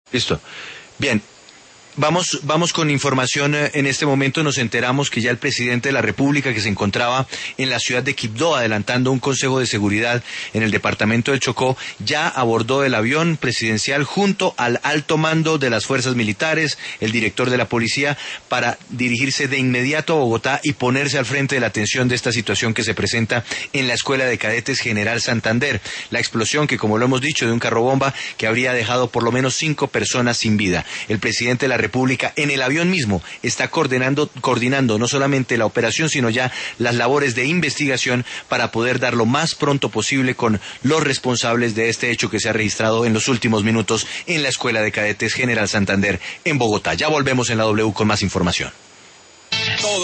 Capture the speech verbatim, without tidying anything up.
Listo. Bien. Vamos, vamos con información. En este momento nos enteramos que ya el presidente de la República, que se encontraba en la ciudad de Quibdó adelantando un consejo de seguridad en el departamento del Chocó, ya abordó el avión presidencial junto al alto mando de las fuerzas militares, el director de la policía, para dirigirse de inmediato a Bogotá y ponerse al frente de la atención de esta situación que se presenta en la Escuela de Cadetes General Santander. La explosión que, como lo hemos dicho, de un carro bomba que habría dejado por lo menos cinco personas sin vida. El presidente de la República República en el avión mismo está coordinando, coordinando no solamente la operación, sino ya las labores de investigación para poder dar lo más pronto posible con los responsables de este hecho que se ha registrado en los últimos minutos en la Escuela de Cadetes General Santander en Bogotá. Ya volvemos en la W con más información.